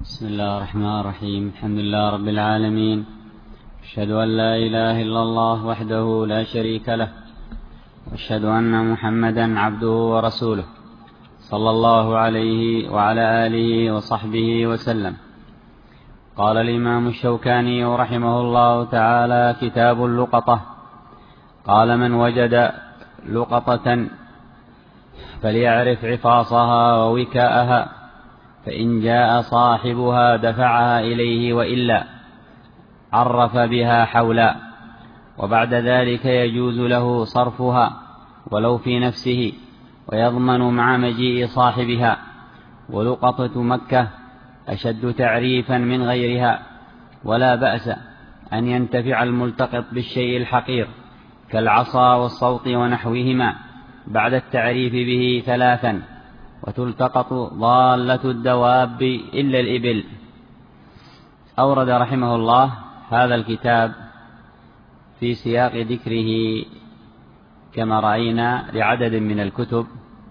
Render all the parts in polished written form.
بسم الله الرحمن الرحيم. الحمد لله رب العالمين، أشهد أن لا إله إلا الله وحده لا شريك له، وأشهد أن محمدا عبده ورسوله صلى الله عليه وعلى آله وصحبه وسلم. قال الإمام الشوكاني رحمه الله تعالى: كتاب اللقطة. قال: من وجد لقطة فليعرف عفاصها ووكاءها، فإن جاء صاحبها دفعها إليه، وإلا عرف بها حولا، وبعد ذلك يجوز له صرفها ولو في نفسه، ويضمن مع مجيء صاحبها. ولقطة مكة أشد تعريفا من غيرها، ولا بأس أن ينتفع الملتقط بالشيء الحقير كالعصا والصوت ونحوهما بعد التعريف به ثلاثا، وتلتقط ضالة الدواب إلا الإبل. أورد رحمه الله هذا الكتاب في سياق ذكره كما رأينا لعدد من الكتب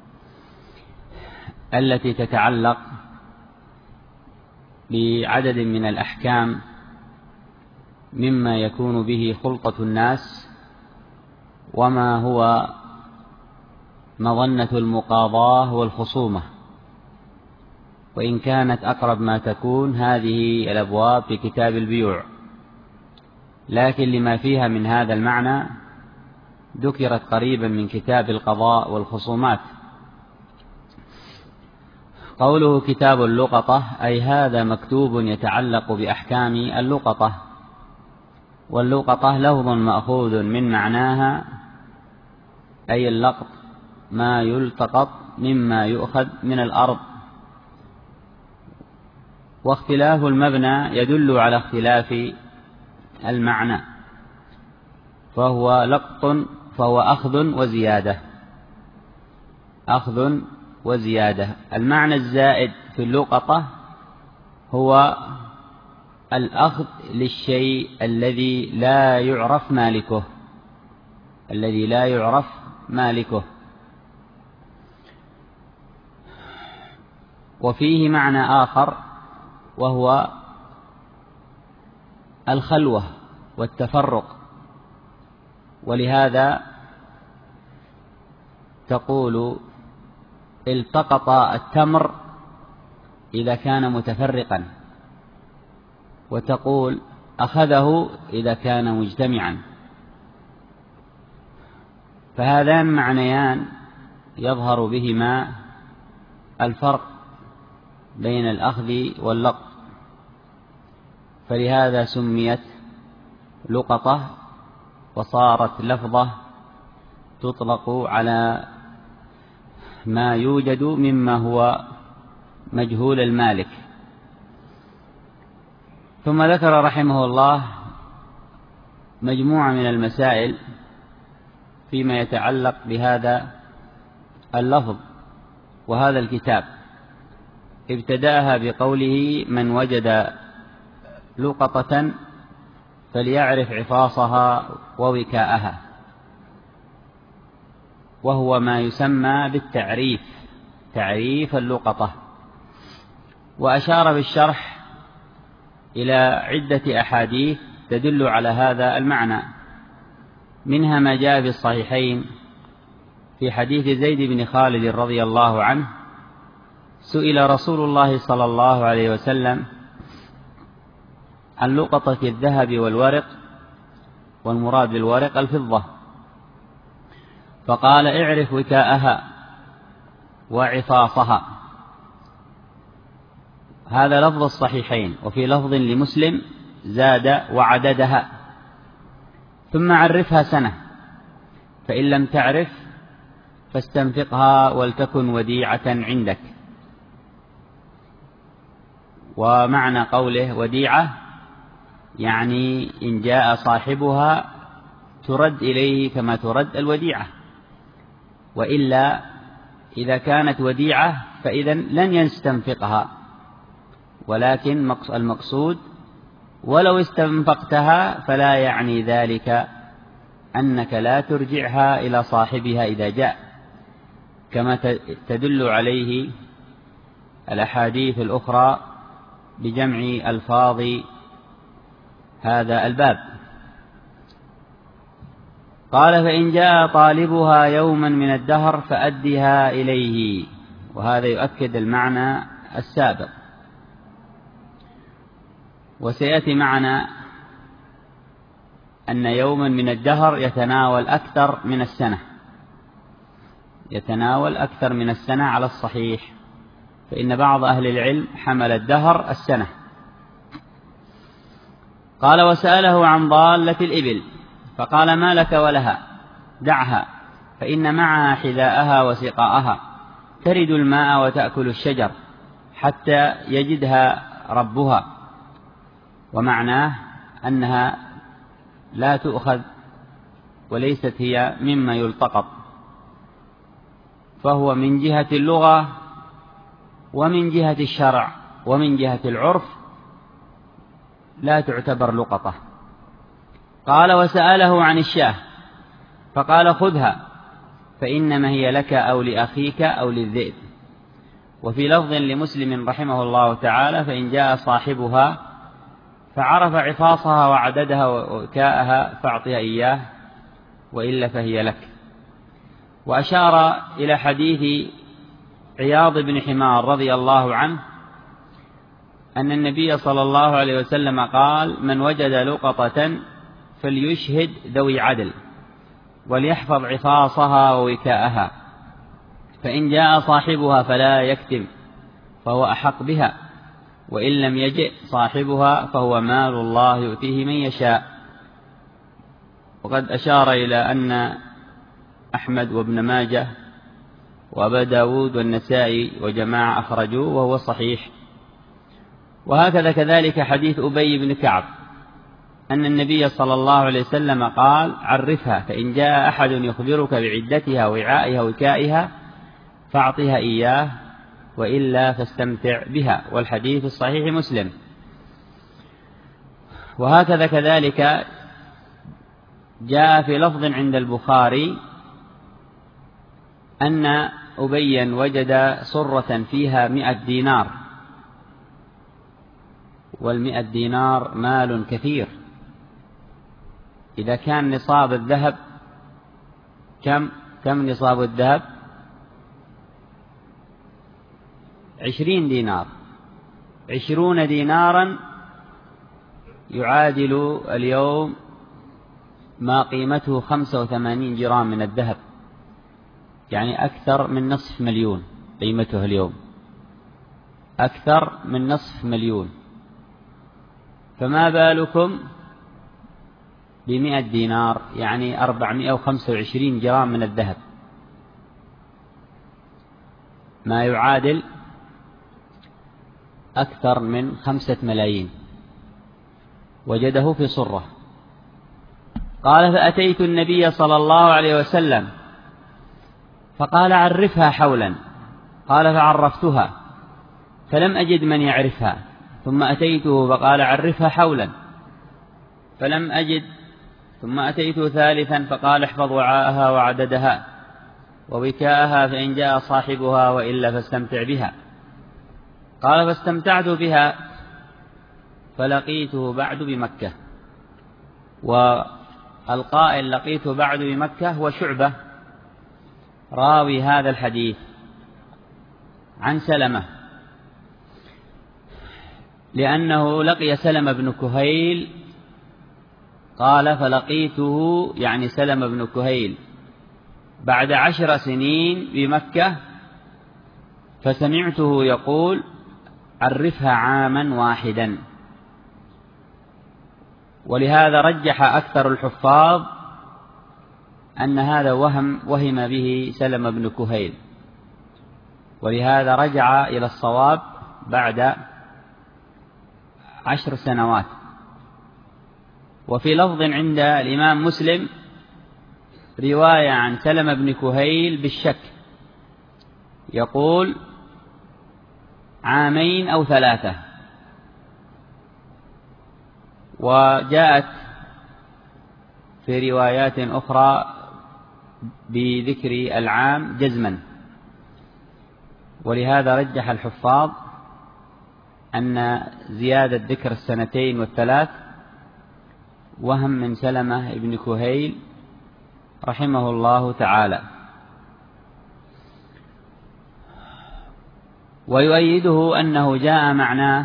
التي تتعلق بعدد من الأحكام مما يكون به خلطة الناس، وما هو مظنة المقاضاة والخصومة، وإن كانت أقرب ما تكون هذه الأبواب في كتاب البيوع، لكن لما فيها من هذا المعنى ذكرت قريبا من كتاب القضاء والخصومات. قوله كتاب اللقطة أي هذا مكتوب يتعلق بأحكام اللقطة. واللقطة لفظ مأخوذ من معناها أي اللقط، ما يلتقط مما يؤخذ من الأرض، واختلاف المبنى يدل على اختلاف المعنى، فهو لقط، فهو أخذ وزيادة، أخذ وزيادة. المعنى الزائد في اللقطة هو الأخذ للشيء الذي لا يعرف مالكه، الذي لا يعرف مالكه. وفيه معنى آخر وهو الخلوة والتفرق، ولهذا تقول التقط التمر إذا كان متفرقا، وتقول أخذه إذا كان مجتمعا. فهذان معنيان يظهر بهما الفرق بين الأخذ واللقط، فلهذا سميت لقطة وصارت لفظة تطلق على ما يوجد مما هو مجهول المالك. ثم ذكر رحمه الله مجموعة من المسائل فيما يتعلق بهذا اللفظ وهذا الكتاب. ابتدأها بقوله: من وجد لقطة فليعرف عفاصها ووكاءها، وهو ما يسمى بالتعريف، تعريف اللقطة. وأشار بالشرح إلى عدة أحاديث تدل على هذا المعنى، منها ما جاء في الصحيحين في حديث زيد بن خالد رضي الله عنه: سئل رسول الله صلى الله عليه وسلم عن لقطة الذهب والورق، والمراد بالورق الفضة، فقال: اعرف وكاءها وعفاصها. هذا لفظ الصحيحين. وفي لفظ لمسلم زاد: وعددها، ثم عرفها سنة، فإن لم تعرف فاستنفقها ولتكن وديعة عندك. ومعنى قوله وديعة يعني إن جاء صاحبها ترد إليه كما ترد الوديعة، وإلا إذا كانت وديعة فإذا لن يستنفقها، ولكن المقصود ولو استنفقتها فلا يعني ذلك أنك لا ترجعها إلى صاحبها إذا جاء، كما تدل عليه الأحاديث الأخرى بجمع ألفاظ هذا الباب. قال: فإن جاء طالبها يوما من الدهر فأدها إليه. وهذا يؤكد المعنى السابق، وسيأتي معنا أن يوما من الدهر يتناول أكثر من السنة على الصحيح، فإن بعض أهل العلم حمل الدهر السنة. قال: وسأله عن ضالة الإبل فقال: ما لك ولها؟ دعها، فإن معها حذاءها وسقاءها، ترد الماء وتأكل الشجر حتى يجدها ربها. ومعناه أنها لا تؤخذ وليست هي مما يلتقط، فهو من جهة اللغة ومن جهة الشرع ومن جهة العرف لا تعتبر لقطة. قال: وسأله عن الشاة فقال: خذها، فإنما هي لك أو لأخيك أو للذئب. وفي لفظ لمسلم رحمه الله تعالى: فإن جاء صاحبها فعرف عفاصها وعددها ووكاءها فأعطها إياه، وإلا فهي لك. وأشار إلى حديث عياض بن حمار رضي الله عنه أن النبي صلى الله عليه وسلم قال: من وجد لقطة فليشهد ذوي عدل وليحفظ عفاصها ووكاءها، فإن جاء صاحبها فلا يكتم فهو أحق بها، وإن لم يجئ صاحبها فهو مال الله يؤتيه من يشاء. وقد أشار إلى أن أحمد وابن ماجه وأبا داود والنسائي وجماعة أخرجوه وهو صحيح. وهكذا كذلك حديث أبي بن كعب أن النبي صلى الله عليه وسلم قال: عرفها، فإن جاء أحد يخبرك بعدتها وعائها وكائها فأعطها إياه، وإلا فاستمتع بها. والحديث الصحيح مسلم. وهكذا كذلك جاء في لفظ عند البخاري أن أبيا وجد صرة فيها 100 دينار، وال100 دينار مال كثير. إذا كان نصاب الذهب كم نصاب الذهب؟ 20 دينار. 20 دينارا يعادل اليوم ما قيمته 85 جرام من الذهب، يعني أكثر من نصف مليون قيمته اليوم، أكثر من نصف مليون. فما بالكم ب100 دينار، يعني 425 جرام من الذهب، ما يعادل أكثر من 5 ملايين، وجده في صرة. قال: فأتيت النبي صلى الله عليه وسلم فقال: عرفها حولا. قال: فعرفتها فلم أجد من يعرفها، ثم أتيته فقال: عرفها حولا، فلم أجد، ثم أتيته ثالثا فقال: احفظ وعاءها وعددها ووكاءها، فإن جاء صاحبها وإلا فاستمتع بها. قال: فاستمتعت بها فلقيته بعد بمكة. والقائل لقيته بعد بمكة هو شعبة راوي هذا الحديث عن سلمة، لأنه لقي سلمة بن كهيل. قال: فلقيته يعني سلمة بن كهيل بعد 10 سنين بمكة، فسمعته يقول: عرفها عاما واحدا. ولهذا رجح أكثر الحفاظ أن هذا وهم به سلمة بن كهيل، ولهذا رجع إلى الصواب بعد 10 سنوات. وفي لفظ عند الإمام مسلم رواية عن سلمة بن كهيل بالشك، يقول: 2 أو 3. وجاءت في روايات أخرى بذكر العام جزما. ولهذا رجح الحفاظ أن زيادة ذكر السنتين والثلاث وهم من سلمة بن كهيل رحمه الله تعالى. ويؤيده أنه جاء معناه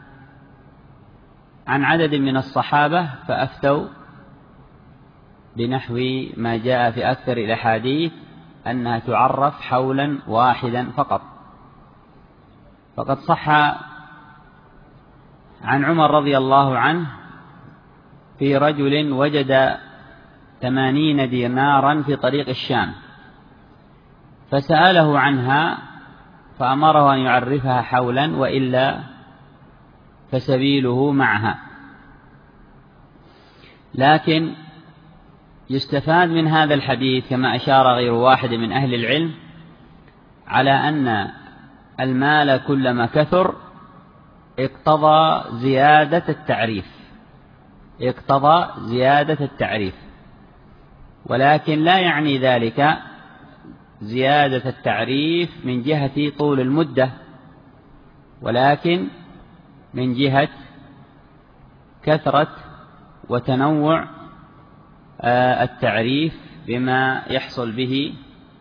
عن عدد من الصحابة فأفتوا بنحو ما جاء في أكثر الأحاديث أنها تعرف حولا واحدا فقط. فقد صح عن عمر رضي الله عنه في رجل وجد 80 دينارا في طريق الشام فسأله عنها فأمره أن يعرفها حولا وإلا فسبيله معها. لكن يستفاد من هذا الحديث كما أشار غير واحد من أهل العلم على أن المال كلما كثر اقتضى زيادة التعريف، ولكن لا يعني ذلك زيادة التعريف من جهة طول المدة، ولكن من جهة كثرة وتنوع التعريف بما يحصل به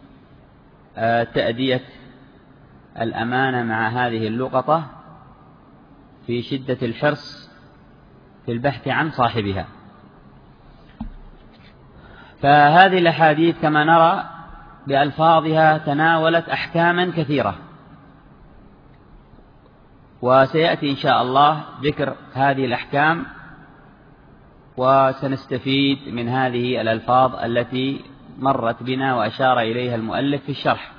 تأدية الأمانة مع هذه اللقطة في شدة الحرص في البحث عن صاحبها. فهذه الأحاديث كما نرى بألفاظها تناولت أحكاما كثيرة، وسيأتي إن شاء الله ذكر هذه الأحكام وسنستفيد من هذه الألفاظ التي مرت بنا وأشار إليها المؤلف في الشرح.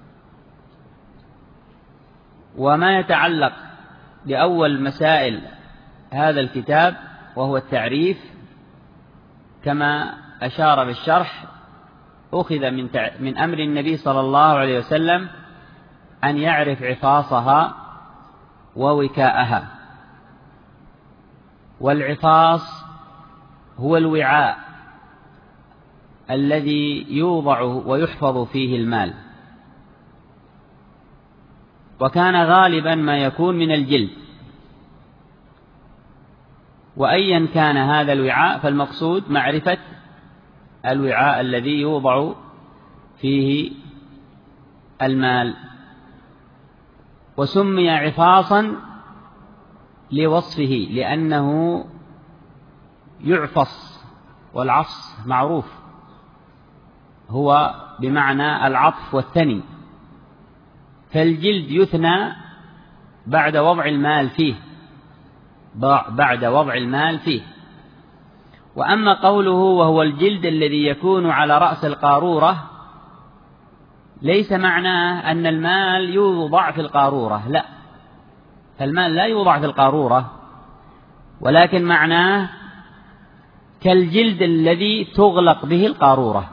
وما يتعلق بأول مسائل هذا الكتاب وهو التعريف كما أشار بالشرح أخذ من أمر النبي صلى الله عليه وسلم أن يعرف عفاصها ووكاءها. والعفاص هو الوعاء الذي يوضع ويحفظ فيه المال، وكان غالبا ما يكون من الجلد، وأيا كان هذا الوعاء فالمقصود معرفة الوعاء الذي يوضع فيه المال. وسمي عفاصا لوصفه لأنه يعفص، والعفص معروف هو بمعنى العطف والثني، فالجلد يثنى بعد وضع المال فيه. وأما قوله وهو الجلد الذي يكون على رأس القارورة ليس معناه أن المال يوضع في القارورة، لا، فالمال لا يوضع في القارورة، ولكن معناه كالجلد الذي تغلق به القارورة،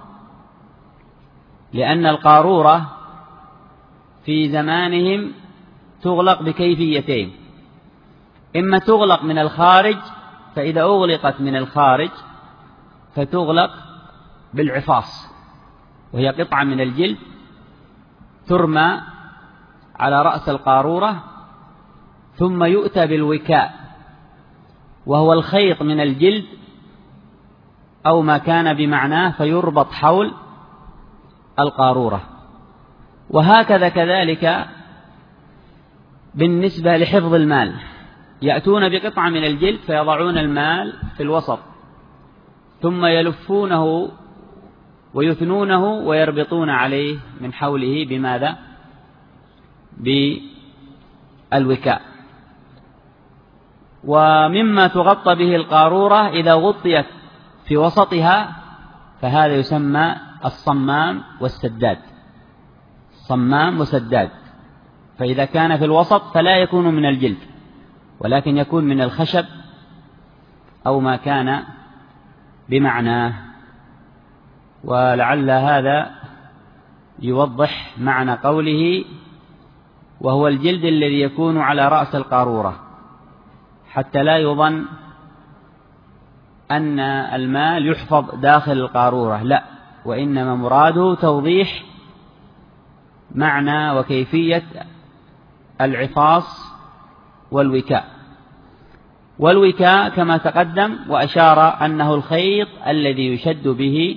لأن القارورة في زمانهم تغلق بكيفيتين: إما تغلق من الخارج، فإذا أغلقت من الخارج فتغلق بالعفاص، وهي قطعة من الجلد ترمى على رأس القارورة، ثم يؤتى بالوكاء وهو الخيط من الجلد أو ما كان بمعناه فيربط حول القارورة. وهكذا كذلك بالنسبة لحفظ المال، يأتون بقطعة من الجلد فيضعون المال في الوسط، ثم يلفونه ويثنونه ويربطون عليه من حوله بماذا؟ بالوكاء. ومما تغطى به القارورة إذا غطيت في وسطها فهذا يسمى الصمام وسداد. فإذا كان في الوسط فلا يكون من الجلد، ولكن يكون من الخشب أو ما كان بمعناه. ولعل هذا يوضح معنى قوله وهو الجلد الذي يكون على رأس القارورة، حتى لا يظن أن المال يحفظ داخل القارورة، لا، وإنما مراده توضيح معنى وكيفية العفاص والوكاء. والوكاء كما تقدم وأشار أنه الخيط الذي يشد به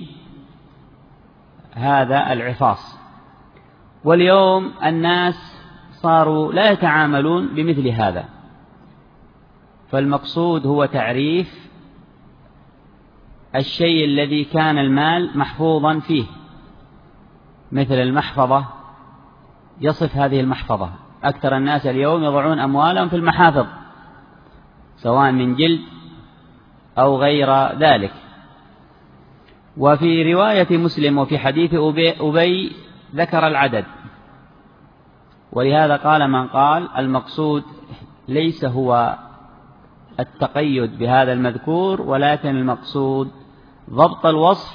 هذا العفاص. واليوم الناس صاروا لا يتعاملون بمثل هذا، فالمقصود هو تعريف الشيء الذي كان المال محفوظا فيه، مثل المحفظة، يصف هذه المحفظة. أكثر الناس اليوم يضعون أموالهم في المحافظ سواء من جلد أو غير ذلك. وفي رواية مسلم وفي حديث أبي ذكر العدد، ولهذا قال من قال المقصود ليس هو التقيد بهذا المذكور، ولكن المقصود ضبط الوصف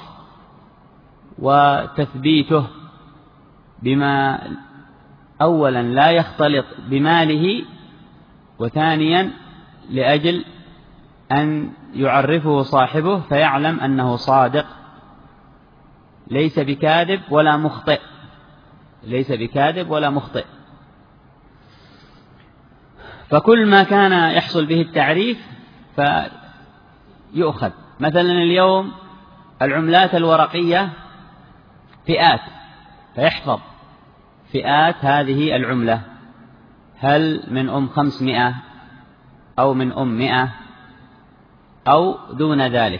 وتثبيته بما أولا لا يختلط بماله، وثانيا لأجل أن يعرفه صاحبه فيعلم أنه صادق ليس بكاذب ولا مخطئ، ليس بكاذب ولا مخطئ. فكل ما كان يحصل به التعريف فيؤخذ. مثلا اليوم العملات الورقية فئات، فيحفظ فئات هذه العملة، هل من 500 أو من 100 أو دون ذلك.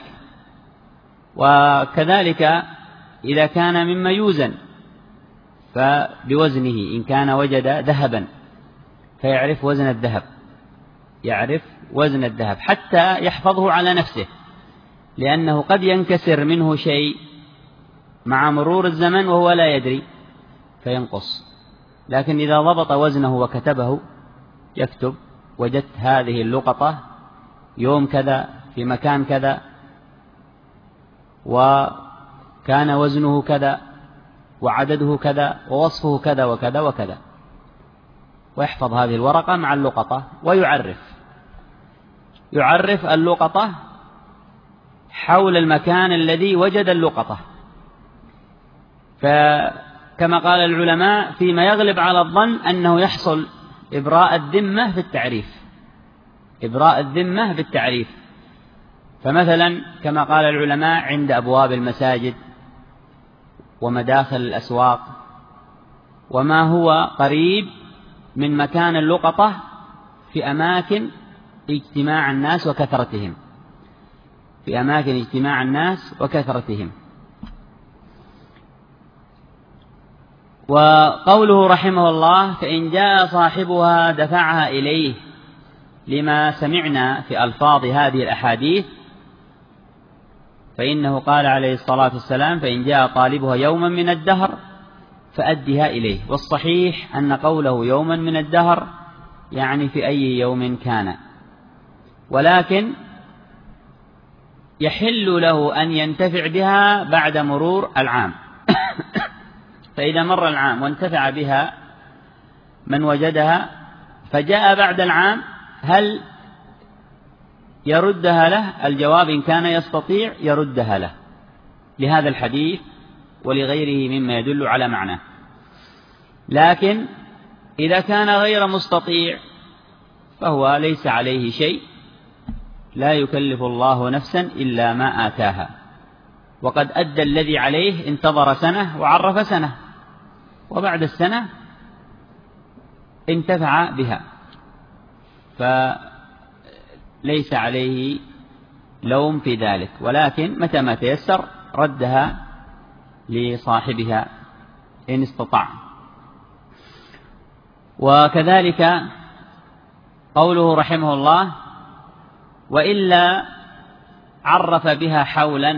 وكذلك إذا كان مما يوزن فبوزنه، إن كان وجد ذهبا فيعرف وزن الذهب، يعرف وزن الذهب حتى يحفظه على نفسه، لأنه قد ينكسر منه شيء مع مرور الزمن وهو لا يدري فينقص. لكن إذا ضبط وزنه وكتبه، يكتب وجدت هذه اللقطة يوم كذا في مكان كذا وكان وزنه كذا وعدده كذا ووصفه كذا وكذا وكذا، ويحفظ هذه الورقة مع اللقطة ويعرف اللقطة حول المكان الذي وجد اللقطة. فكما قال العلماء فيما يغلب على الظن أنه يحصل إبراء الذمة في التعريف، إبراء الذمة بالتعريف. فمثلا كما قال العلماء عند أبواب المساجد ومداخل الأسواق وما هو قريب من مكان اللقطة في أماكن اجتماع الناس وكثرتهم، في أماكن اجتماع الناس وكثرتهم. وقوله رحمه الله فإن جاء صاحبها دفعها إليه، لما سمعنا في ألفاظ هذه الأحاديث، فإنه قال عليه الصلاة والسلام فإن جاء طالبها يوما من الدهر فأدها إليه. والصحيح أن قوله يوما من الدهر يعني في أي يوم كان، ولكن يحل له أن ينتفع بها بعد مرور العام. فإذا مر العام وانتفع بها من وجدها فجاء بعد العام، هل يردها له؟ الجواب إن كان يستطيع يردها له، لهذا الحديث ولغيره مما يدل على معناه. لكن إذا كان غير مستطيع فهو ليس عليه شيء، لا يكلف الله نفسا إلا ما آتاها، وقد أدى الذي عليه، انتظر سنة وعرف سنة، وبعد السنة انتفع بها، فليس عليه لوم في ذلك، ولكن متى ما تيسر ردها لصاحبها إن استطاع. وكذلك قوله رحمه الله وإلا عرف بها حولا،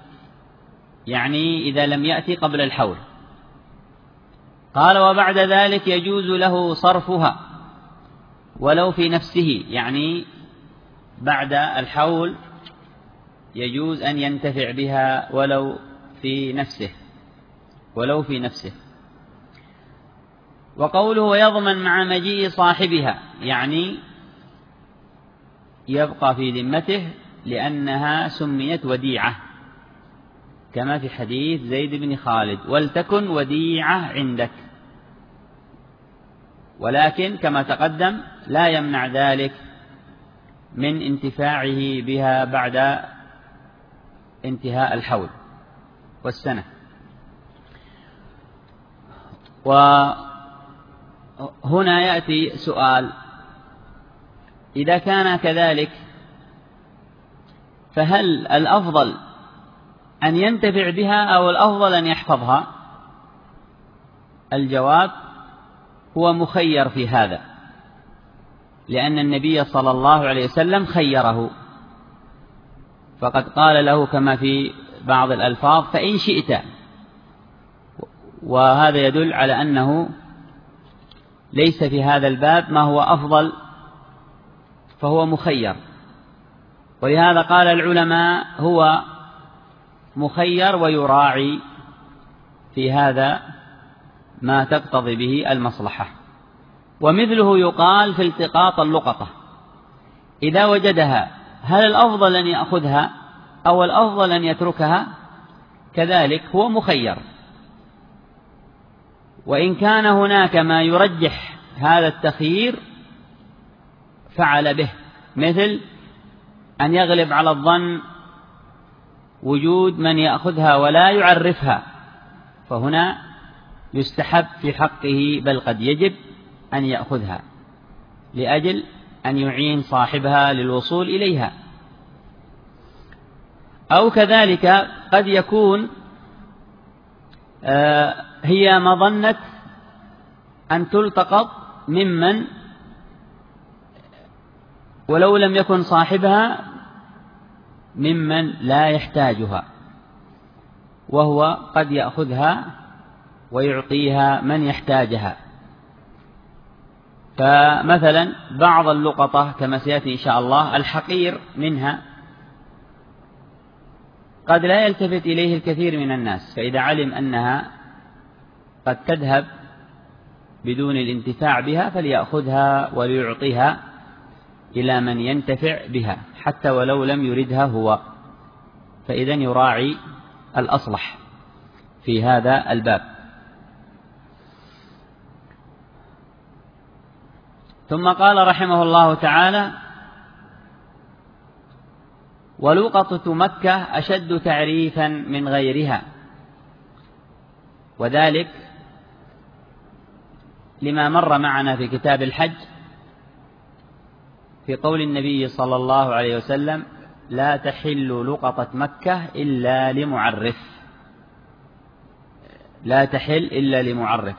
يعني إذا لم يأتي قبل الحول. قال وبعد ذلك يجوز له صرفها ولو في نفسه، يعني بعد الحول يجوز أن ينتفع بها ولو في نفسه، ولو في نفسه. وقوله ويضمن مع مجيء صاحبها، يعني يبقى في ذمته لأنها سميت وديعة، كما في حديث زيد بن خالد ولتكن وديعة عندك. ولكن كما تقدم لا يمنع ذلك من انتفاعه بها بعد انتهاء الحول والسنة. وهنا يأتي سؤال: إذا كان كذلك فهل الأفضل أن ينتفع بها أو الأفضل أن يحفظها؟ الجواب: هو مخير في هذا، لأن النبي صلى الله عليه وسلم خيره، فقد قال له كما في بعض الألفاظ: فإن شئت. وهذا يدل على أنه ليس في هذا الباب ما هو أفضل، فهو مخير. ولهذا قال العلماء: هو مخير ويراعي في هذا ما تقتضي به المصلحة. ومثله يقال في التقاط اللقطة: إذا وجدها هل الأفضل أن يأخذها أو الأفضل أن يتركها؟ كذلك هو مخير. وإن كان هناك ما يرجح هذا التخيير فعل به، مثل أن يغلب على الظن وجود من يأخذها ولا يعرفها، فهنا يستحب في حقه بل قد يجب أن يأخذها لأجل أن يعين صاحبها للوصول إليها. أو كذلك قد يكون هي مظنة أن تلتقط ممن ولو لم يكن صاحبها ممن لا يحتاجها، وهو قد يأخذها ويعطيها من يحتاجها. فمثلا بعض اللقطة كما سيأتي إن شاء الله الحقير منها قد لا يلتفت إليه الكثير من الناس، فإذا علم أنها قد تذهب بدون الانتفاع بها فليأخذها وليعطيها إلى من ينتفع بها حتى ولو لم يردها هو، فإذن يراعي الأصلح في هذا الباب. ثم قال رحمه الله تعالى: ولقطة مكة أشد تعريفا من غيرها، وذلك لما مر معنا في كتاب الحج في قول النبي صلى الله عليه وسلم: لا تحل لقطة مكة إلا لمعرف، لا تحل إلا لمعرف.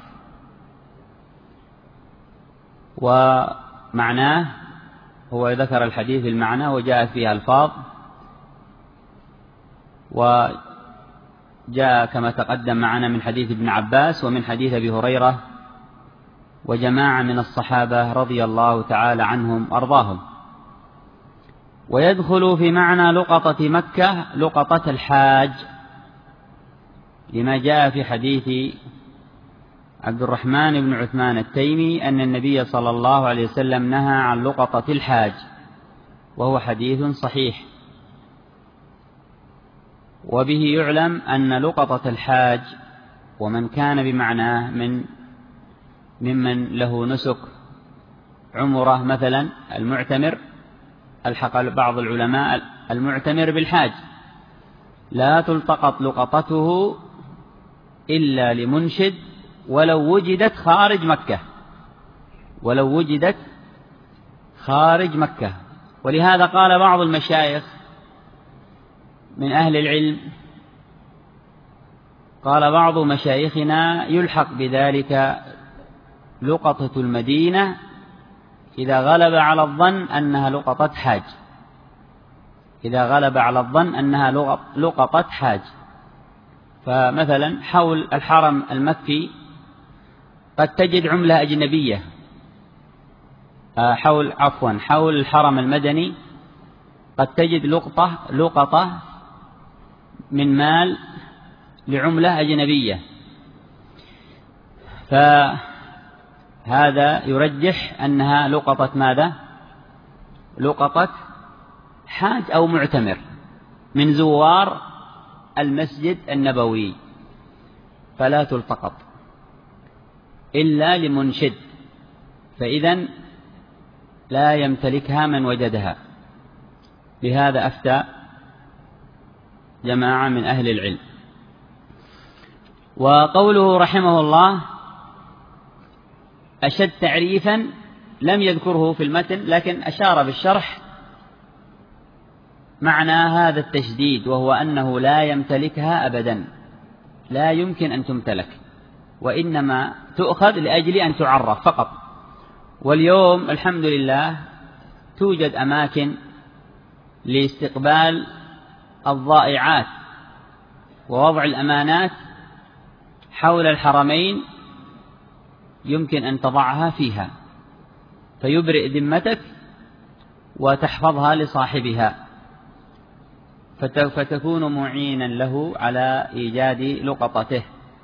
ومعناه هو ذكر الحديث المعنى وجاءت فيها ألفاظ، وجاء كما تقدم معنا من حديث ابن عباس ومن حديث أبي هريرة وجماعة من الصحابة رضي الله تعالى عنهم أرضاهم. ويدخل في معنى لقطة مكة لقطة الحاج، لما جاء في حديث عبد الرحمن بن عثمان التيمي أن النبي صلى الله عليه وسلم نهى عن لقطة الحاج، وهو حديث صحيح. وبه يعلم أن لقطة الحاج ومن كان بمعناه ممن له نسك عمره، مثلا المعتمر، ألحق بعض العلماء المعتمر بالحاج، لا تلتقط لقطته إلا لمنشد ولو وجدت خارج مكة، ولو وجدت خارج مكة. ولهذا قال بعض المشايخ من أهل العلم، قال بعض مشايخنا: يلحق بذلك لقطة المدينة إذا غلب على الظن أنها لقطة حاج، إذا غلب على الظن أنها لقطة حاج. فمثلا حول الحرم المكي قد تجد عملة أجنبية، حول الحرم المدني قد تجد لقطة من مال لعملة أجنبية، فهذا يرجح أنها لقطة ماذا؟ لقطة حاج أو معتمر من زوار المسجد النبوي، فلا تلتقط إلا لمنشد فإذن لا يمتلكها من وجدها. بهذا أفتى جماعة من أهل العلم. وقوله رحمه الله أشد تعريفا لم يذكره في المتن، لكن أشار بالشرح معنى هذا التشديد، وهو أنه لا يمتلكها أبدا، لا يمكن أن تمتلك، وإنما تؤخذ لأجل أن تعرف فقط. واليوم الحمد لله توجد أماكن لاستقبال الضائعات ووضع الأمانات حول الحرمين، يمكن أن تضعها فيها فيبرئ ذمتك وتحفظها لصاحبها، فتكون معينا له على إيجاد لقطته.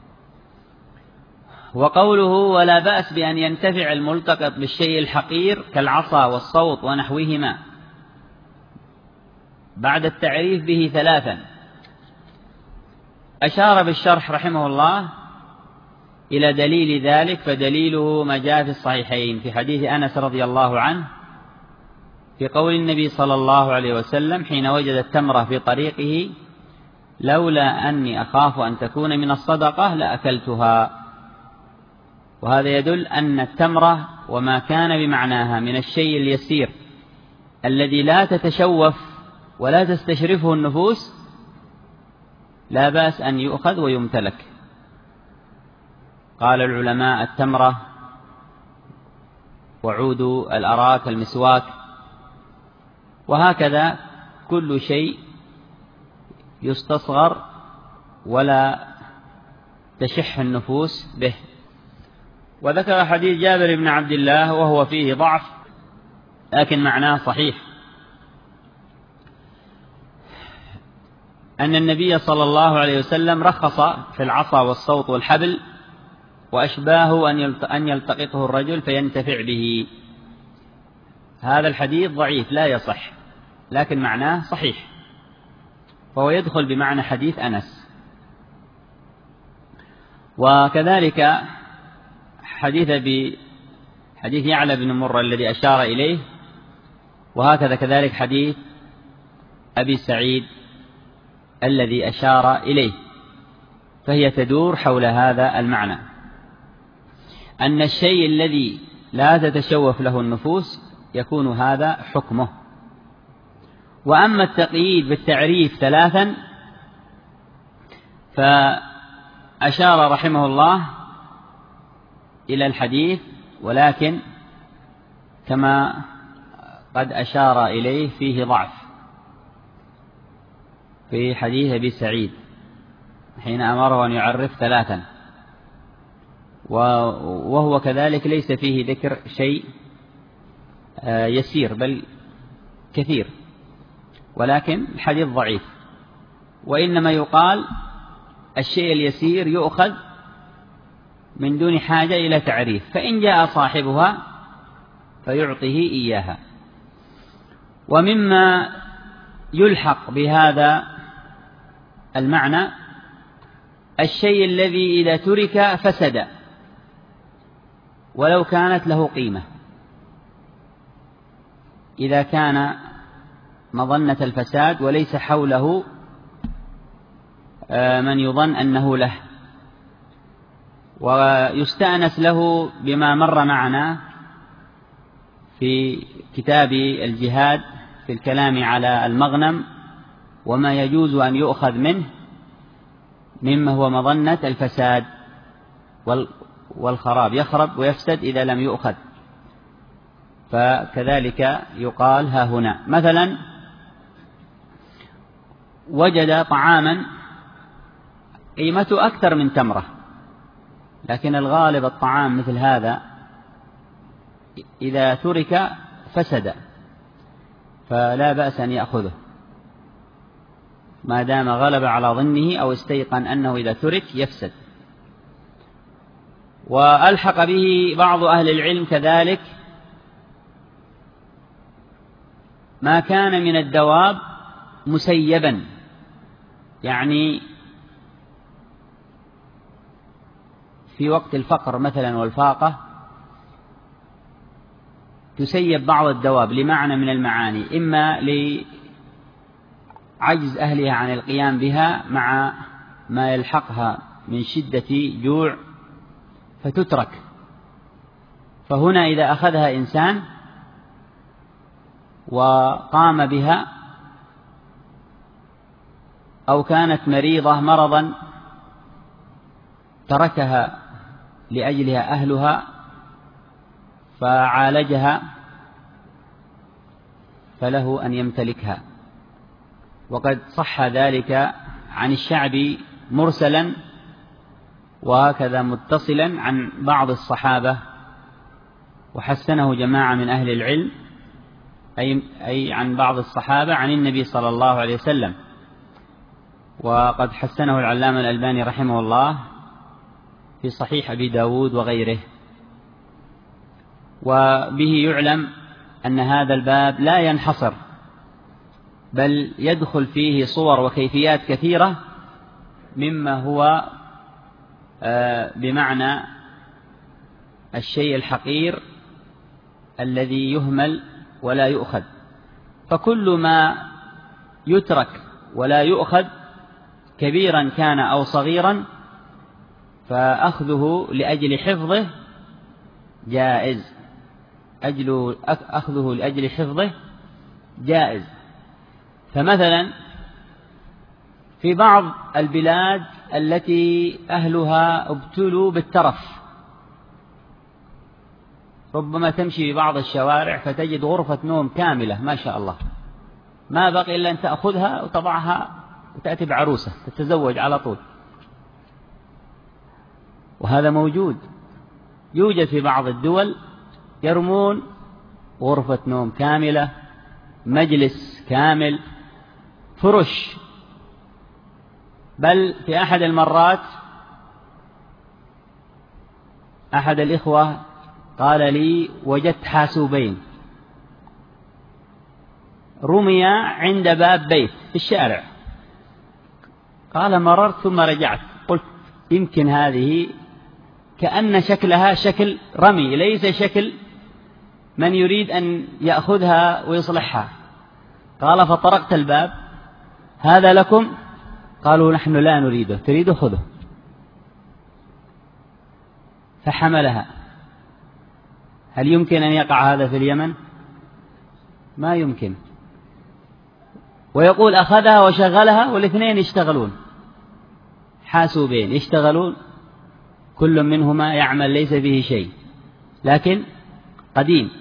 وقوله ولا بأس بأن ينتفع الملتقط بالشيء الحقير كالعصا والصوت ونحوهما، بعد التعريف به ثلاثا. أشار بالشرح رحمه الله إلى دليل ذلك، فدليله ما جاء في الصحيحين في حديث أنس رضي الله عنه في قول النبي صلى الله عليه وسلم حين وجد التمرة في طريقه: لولا أني أخاف أن تكون من الصدقة لأكلتها. وهذا يدل أن التمرة وما كان بمعناها من الشيء اليسير الذي لا تتشوف ولا تستشرفه النفوس لا بأس أن يؤخذ ويمتلك. قال العلماء: التمرة وعود الأراك المسواك، وهكذا كل شيء يستصغر ولا تشح النفوس به. وذكر حديث جابر بن عبد الله وهو فيه ضعف لكن معناه صحيح، أن النبي صلى الله عليه وسلم رخص في العصا والصوت والحبل وأشباهه أن يلتقطه الرجل فينتفع به. هذا الحديث ضعيف لا يصح، لكن معناه صحيح، فهو يدخل بمعنى حديث أنس. وكذلك حديث يعلى بن مرة الذي أشار إليه، وهكذا كذلك حديث أبي سعيد الذي أشار إليه، فهي تدور حول هذا المعنى، أن الشيء الذي لا تتشوف له النفوس يكون هذا حكمه. وأما التقييد بالتعريف ثلاثا فأشار رحمه الله إلى الحديث، ولكن كما قد أشار إليه فيه ضعف في حديث أبي سعيد حين أمره أن يعرف ثلاثا، وهو كذلك ليس فيه ذكر شيء يسير بل كثير، ولكن الحديث ضعيف. وإنما يقال الشيء اليسير يؤخذ من دون حاجة إلى تعريف، فإن جاء صاحبها فيعطيه إياها. ومما يلحق بهذا المعنى الشيء الذي إذا ترك فسد ولو كانت له قيمة، إذا كان مظنة الفساد وليس حوله من يظن أنه له. ويستأنس له بما مر معنا في كتاب الجهاد في الكلام على المغنم وما يجوز أن يؤخذ منه مما هو مظنة الفساد والخراب، يخرب ويفسد إذا لم يؤخذ. فكذلك يقال ها هنا مثلا وجد طعاما قيمته أكثر من تمرة، لكن الغالب الطعام مثل هذا إذا ترك فسد، فلا بأس أن يأخذه ما دام غلب على ظنه أو استيقن أنه إذا ترك يفسد. وألحق به بعض أهل العلم كذلك ما كان من الدواب مسيبا، يعني في وقت الفقر مثلا والفاقة تسيب بعض الدواب لمعنى من المعاني، إما لعجز أهلها عن القيام بها مع ما يلحقها من شدة جوع فتترك. فهنا إذا أخذها إنسان وقام بها، أو كانت مريضة مرضا تركها لأجلها أهلها فعالجها، فله أن يمتلكها. وقد صح ذلك عن الشعبي مرسلا، وهكذا متصلا عن بعض الصحابة، وحسنه جماعة من أهل العلم، أي عن بعض الصحابة عن النبي صلى الله عليه وسلم. وقد حسنه العلامة الألباني رحمه الله في صحيح أبي داود وغيره. وبه يعلم أن هذا الباب لا ينحصر، بل يدخل فيه صور وكيفيات كثيرة مما هو بمعنى الشيء الحقير الذي يهمل ولا يؤخذ. فكل ما يترك ولا يؤخذ كبيرا كان أو صغيرا فأخذه لأجل حفظه جائز، أخذه لأجل حفظه جائز. فمثلا في بعض البلاد التي أهلها ابتلوا بالترف، ربما تمشي في بعض الشوارع فتجد غرفة نوم كاملة ما شاء الله، ما بقي إلا أن تأخذها وتضعها وتأتي بعروسة تتزوج على طول. وهذا موجود، يوجد في بعض الدول يرمون غرفة نوم كاملة، مجلس كامل، فرش. بل في أحد المرات أحد الإخوة قال لي وجدت حاسوبين رمي عند باب بيت في الشارع. قال مررت ثم رجعت، قلت يمكن هذه كأن شكلها شكل رمي، ليس شكل من يريد أن يأخذها ويصلحها. قال فطرقت الباب، هذا لكم؟ قالوا نحن لا نريده، تريده خذه. فحملها. هل يمكن أن يقع هذا في اليمن؟ ما يمكن. ويقول أخذها وشغلها، والاثنين يشتغلون، حاسوبين يشتغلون، كل منهما يعمل ليس به شيء، لكن قديم.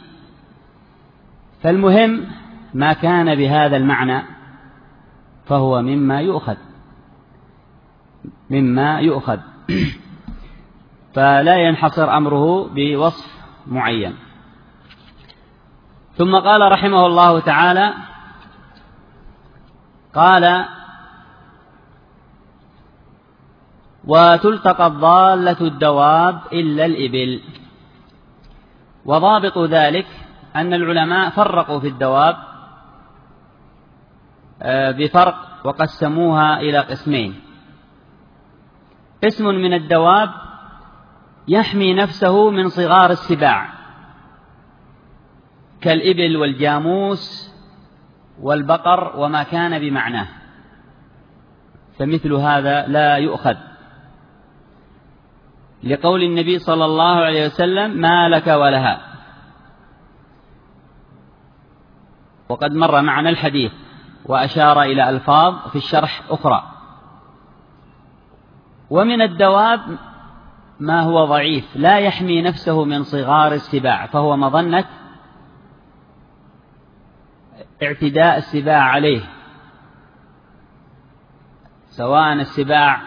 فالمهم ما كان بهذا المعنى فهو مما يؤخذ فلا ينحصر أمره بوصف معين. ثم قال رحمه الله تعالى: قال: وتلتقط ضالة الدواب إلا الإبل. وضابط ذلك أن العلماء فرقوا في الدواب بفرق، وقسموها إلى قسمين. قسم من الدواب يحمي نفسه من صغار السباع كالإبل والجاموس والبقر وما كان بمعناه، فمثل هذا لا يؤخذ، لقول النبي صلى الله عليه وسلم: ما لك ولها. وقد مر معنا الحديث وأشار إلى ألفاظ في الشرح أخرى. ومن الدواب ما هو ضعيف لا يحمي نفسه من صغار السباع، فهو مظنة اعتداء السباع عليه، سواء السباع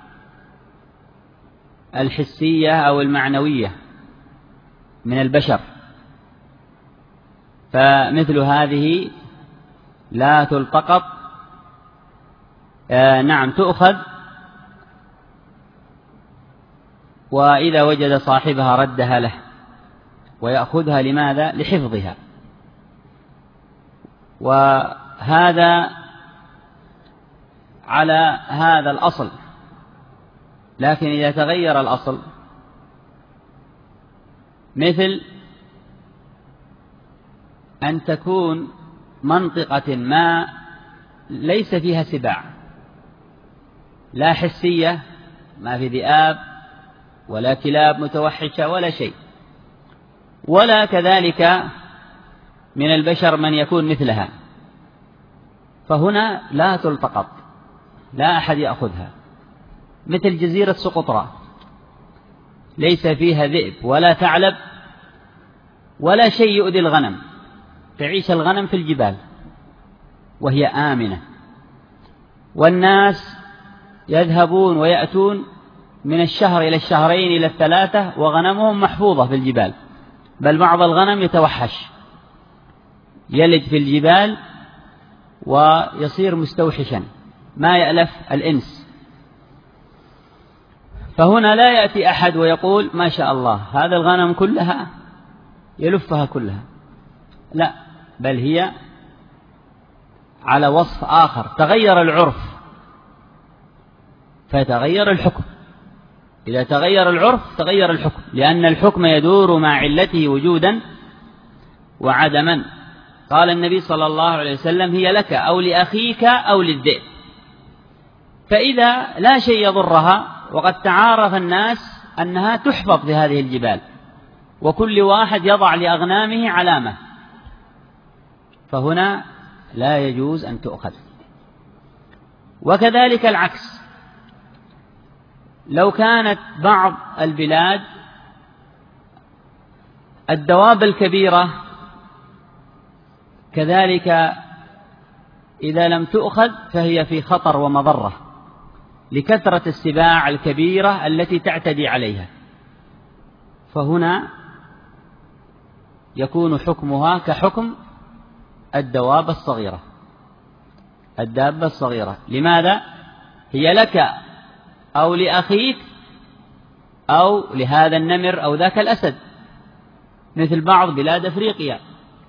الحسية أو المعنوية من البشر. فمثل هذه لا تلتقط، نعم تؤخذ، وإذا وجد صاحبها ردها له ويأخذها. لماذا؟ لحفظها. وهذا على هذا الأصل. لكن إذا تغير الأصل، مثل أن تكون منطقة ما ليس فيها سباع، لا حسية، ما في ذئاب ولا كلاب متوحشة ولا شيء، ولا كذلك من البشر من يكون مثلها، فهنا لا تلتقط، لا أحد يأخذها، مثل جزيرة سقطرى ليس فيها ذئب ولا ثعلب ولا شيء يؤذي الغنم، تعيش الغنم في الجبال وهي آمنة، والناس يذهبون ويأتون من الشهر إلى الشهرين إلى الثلاثة وغنمهم محفوظة في الجبال، بل بعض الغنم يتوحش يلج في الجبال ويصير مستوحشا ما يألف الإنس. فهنا لا يأتي أحد ويقول ما شاء الله هذا الغنم كلها يلفها كلها، لا، بل هي على وصف آخر، تغير العرف فتغير الحكم، إذا تغير العرف تغير الحكم، لأن الحكم يدور مع علته وجودا وعدما. قال النبي صلى الله عليه وسلم هي لك أو لأخيك أو للذئب، فإذا لا شيء يضرها، وقد تعارف الناس أنها تحفظ في هذه الجبال وكل واحد يضع لأغنامه علامة، فهنا لا يجوز أن تؤخذ. وكذلك العكس، لو كانت بعض البلاد الدواب الكبيرة كذلك إذا لم تؤخذ فهي في خطر ومضرة لكثرة السباع الكبيرة التي تعتدي عليها، فهنا يكون حكمها كحكم الدواب الصغيرة، الدابة الصغيرة. لماذا؟ هي لك أو لأخيك أو لهذا النمر أو ذاك الأسد، مثل بعض بلاد أفريقيا.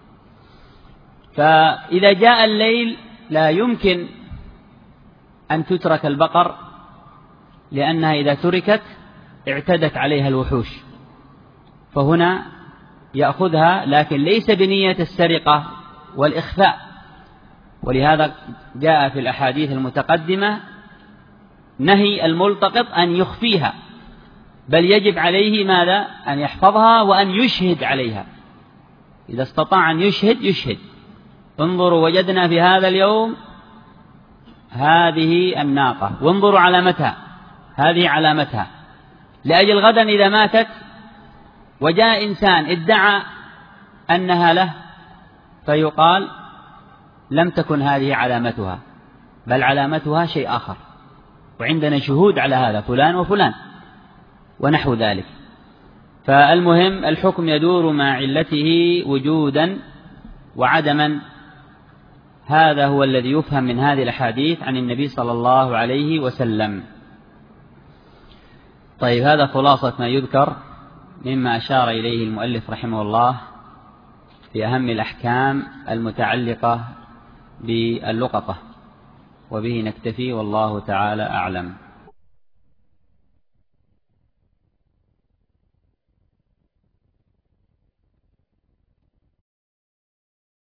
فإذا جاء الليل لا يمكن أن تترك البقر، لأنها إذا تركت اعتدت عليها الوحوش، فهنا يأخذها لكن ليس بنية السرقة والإخفاء. ولهذا جاء في الأحاديث المتقدمة نهي الملتقط أن يخفيها، بل يجب عليه ماذا؟ أن يحفظها وأن يشهد عليها، إذا استطاع أن يشهد. انظروا وجدنا في هذا اليوم هذه الناقة، وانظروا علامتها، هذه علامتها، لأجل غدا إذا ماتت وجاء إنسان ادعى أنها له فيقال لم تكن هذه علامتها، بل علامتها شيء آخر، وعندنا شهود على هذا، فلان وفلان ونحو ذلك. فالمهم الحكم يدور مع علته وجودا وعدما، هذا هو الذي يفهم من هذه الأحاديث عن النبي صلى الله عليه وسلم. طيب، هذا خلاصة ما يذكر مما أشار إليه المؤلف رحمه الله في أهم الأحكام المتعلقة باللقطة، وبه نكتفي والله تعالى أعلم.